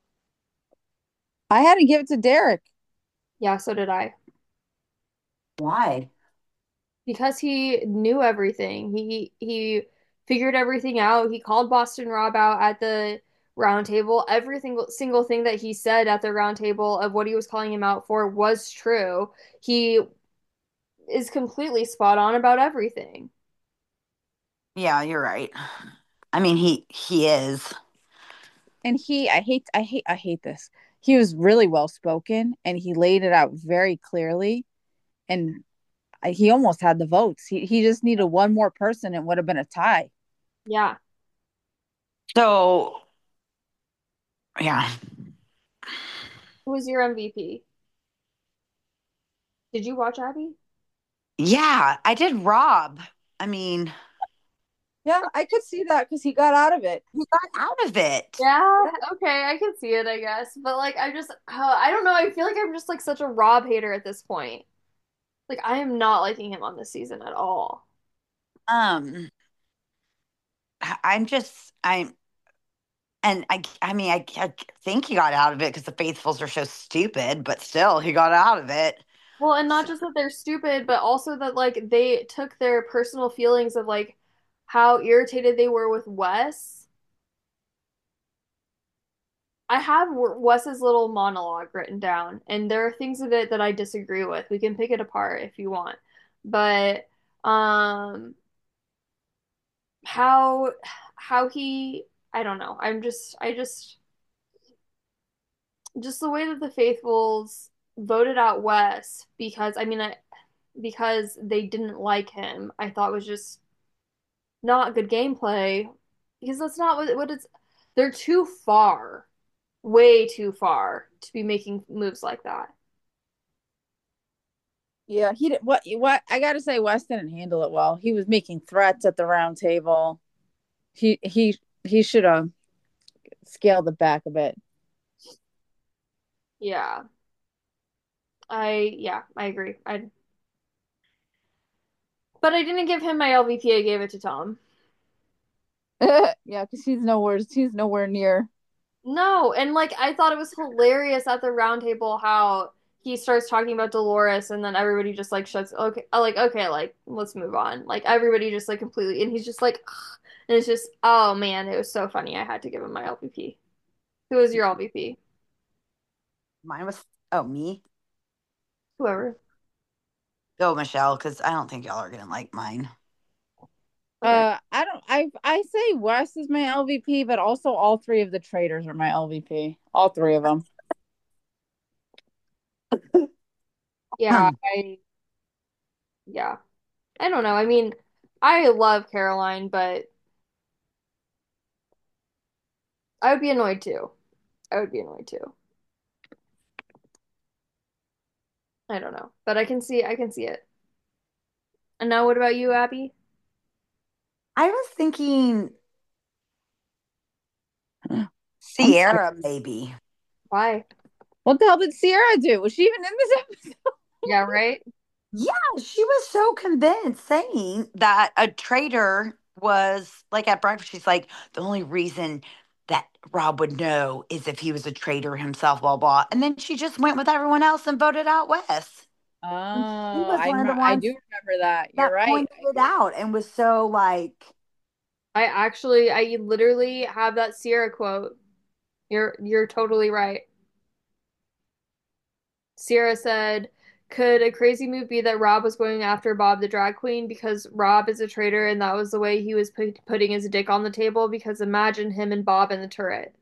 I had to give it to Derek. Yeah, so did I. why? Because he knew everything. He figured everything out. He called Boston Rob out at the round table. Every single thing that he said at the round table of what he was calling him out for was true. He is completely spot on about everything. Yeah, you're right. I mean, he is. And I hate this. He was really well spoken and he laid it out very clearly and he almost had the votes. He just needed one more person. It would have been a tie. Yeah. So, yeah. Who was your MVP? Did you watch Abby? Yeah, I did Rob. I mean, Yeah, I could see that because he got out of it. He got out of it. Yeah, okay, I can see it, I guess. But like I just I don't know, I feel like I'm just like such a Rob hater at this point. Like I am not liking him on this season at all. Um, I'm just, I'm, and I mean, I think he got out of it because the Faithfuls are so stupid, but still, he got out of it. Well, and not So, just that they're stupid, but also that like they took their personal feelings of like how irritated they were with Wes. I have Wes's little monologue written down, and there are things of it that I disagree with. We can pick it apart if you want. But um how he I don't know. I just the way that the faithfuls voted out Wes because because they didn't like him, I thought was just not good gameplay because that's not what it's they're too far, way too far to be making moves like that. Yeah, he did what I gotta say, Wes didn't handle it well. He was making threats at the round table. He should have scaled it back a bit. Yeah. I agree. But I didn't give him my LVP, I gave it to Tom. Yeah, because he's nowhere near. No, and like I thought it was hilarious at the round table how he starts talking about Dolores and then everybody just like shuts okay okay like let's move on. Like everybody just like completely and he's just like ugh. And it's just oh man, it was so funny. I had to give him my LVP. Who was your LVP? mine was, oh, me? Whoever. Go, Michelle, because I don't think y'all are gonna like mine. Okay. I don't. I say Wes is my LVP, but also all three of the traders are my LVP. All three of them. Yeah, yeah. I don't know. I mean, I love Caroline, but I would be annoyed too. I would be annoyed too. I don't know. But I can see it. And now what about you, Abby? I was thinking I'm sorry. Sierra, maybe. Why? What the hell did Sierra do? Was she even in this episode? Yeah, right? Yeah, she was so convinced, saying that a traitor was like at breakfast. She's like, the only reason that Rob would know is if he was a traitor himself, blah, blah. And then she just went with everyone else and voted out Wes. And she Oh, was one of the I ones do remember that. You're that right. pointed it out and was so like, I literally have that Sierra quote. You're totally right. Sierra said, "Could a crazy move be that Rob was going after Bob the drag queen because Rob is a traitor and that was the way he was putting his dick on the table? Because imagine him and Bob in the turret."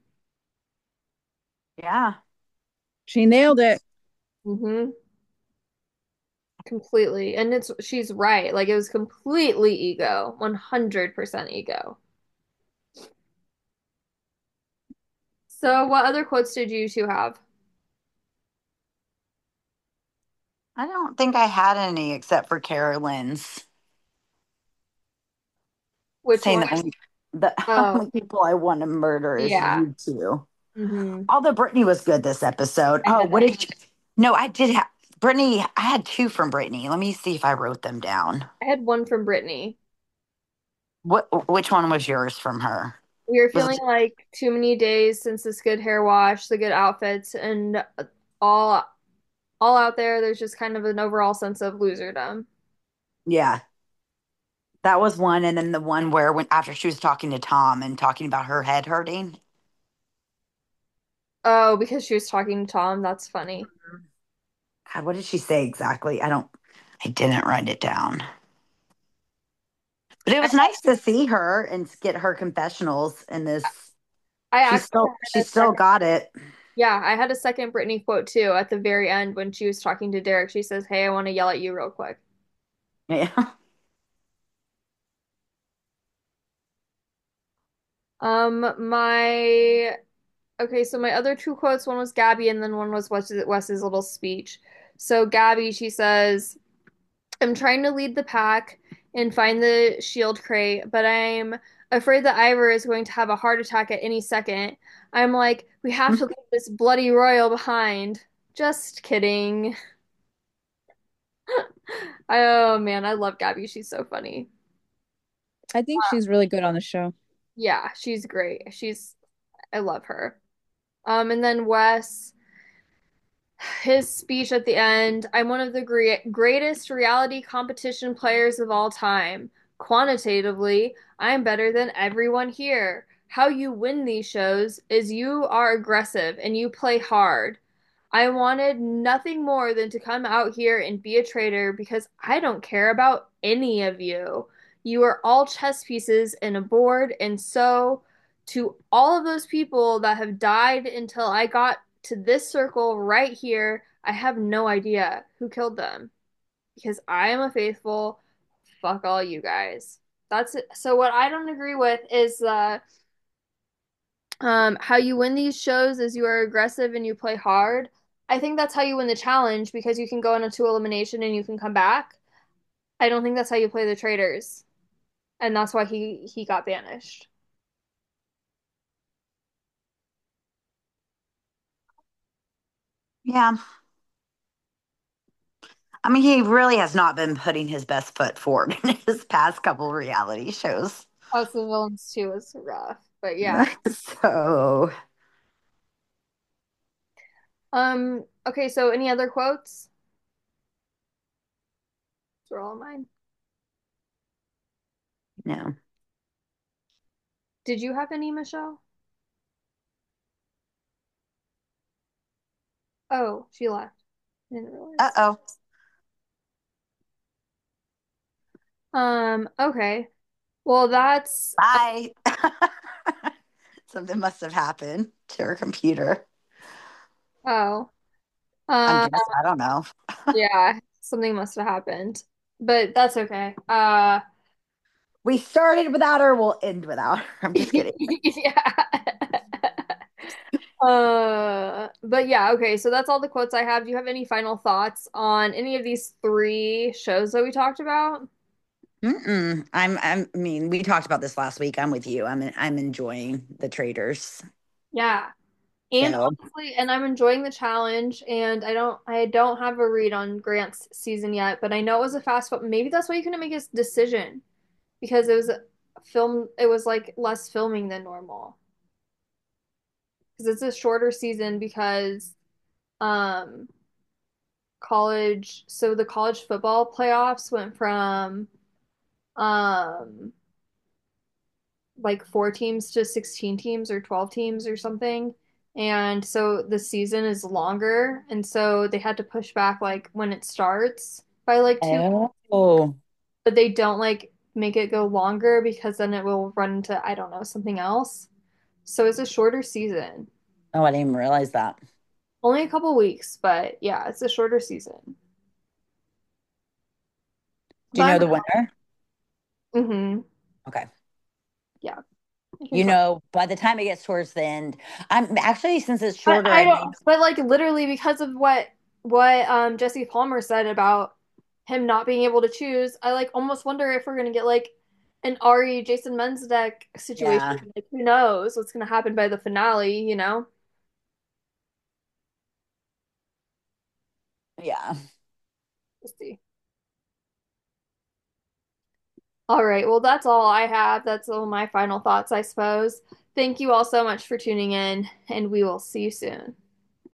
yeah, She nailed it. Mm-hmm. Completely. And she's right. Like it was completely ego. 100% ego. So what other quotes did you two have? I don't think I had any except for Carolyn's Which saying one? the Oh, only people I want to murder is yeah. you two. Mm-hmm. Although Brittany was good this episode. I Oh, had what that. did you? No, I did have Brittany. I had two from Brittany. Let me see if I wrote them down. I had one from Brittany. Which one was yours from her? We were Was feeling it, like too many days since this good hair wash, the good outfits, and all all out there. There's just kind of an overall sense of loserdom. yeah, that was one. And then the one where when after she was talking to Tom and talking about her head hurting. Oh, because she was talking to Tom. That's funny. God, what did she say exactly? I didn't write it down. But it I, was nice to see her and get her confessionals in this. I She actually still had she a still second. got it. Yeah, I had a second Brittany quote too at the very end when she was talking to Derek. She says, "Hey, I want to yell at you real quick." Yeah. My okay, so my other two quotes, one was Gabby and then one was Wes's little speech. So Gabby, she says, "I'm trying to lead the pack and find the shield crate, but I'm afraid that Ivor is going to have a heart attack at any second. I'm like, we have to leave this bloody royal behind. Just kidding. Oh man, I love Gabby. She's so funny. I think she's really good on the show. Yeah, she's great. I love her. And then Wes, his speech at the end, I'm one of the greatest reality competition players of all time. Quantitatively, I'm better than everyone here. How you win these shows is you are aggressive and you play hard. I wanted nothing more than to come out here and be a traitor because I don't care about any of you. You are all chess pieces in a board, and so to all of those people that have died until I got to this circle right here, I have no idea who killed them because I am a faithful. Fuck all you guys. That's it. So what I don't agree with is how you win these shows is you are aggressive and you play hard. I think that's how you win the challenge because you can go into elimination and you can come back. I don't think that's how you play the traitors, and that's why he got banished. Yeah. I mean, he really has not been putting his best foot forward in his past couple reality shows. House of Villains too was rough, but yeah. So, Okay, so any other quotes? Those are all mine. no. Did you have any, Michelle? Oh, she left. I didn't realize. Uh-oh. Okay. Well, that's Bye. Something must have happened to her computer. oh. I'm Um, guessing. I don't know. yeah, something must have happened. But that's okay. We started without her. We'll end without her. I'm just kidding. Yeah. But yeah, okay, so that's all the quotes I have. Do you have any final thoughts on any of these three shows that we talked about? Mm-mm. I mean, we talked about this last week. I'm with you. I'm enjoying the traders. Yeah. And So, honestly, and I'm enjoying the challenge, and I don't have a read on Grant's season yet, but I know it was a fast but maybe that's why you couldn't make a decision because it was like less filming than normal. Because it's a shorter season because um the college football playoffs went from um like 4 teams to 16 teams or 12 teams or something. And so the season is longer. And so they had to push back like when it starts by like 2 months, oh, but they don't like make it go longer because then it will run into, I don't know, something else. So it's a shorter season. oh, I didn't even realize that. Only a couple weeks, but yeah, it's a shorter season. Do you But know the winner? Okay. yeah, I can You talk. know, by the time it gets towards the end, I'm actually, since it's shorter, I I don't, mean, but like literally because of what Jesse Palmer said about him not being able to choose, I like almost wonder if we're gonna get like an Ari Jason Menzek situation. yeah, Like who knows what's gonna happen by the finale, you know? yeah. We'll see. All right, well that's all I have. That's all my final thoughts, I suppose. Thank you all so much for tuning in, and we will see you soon.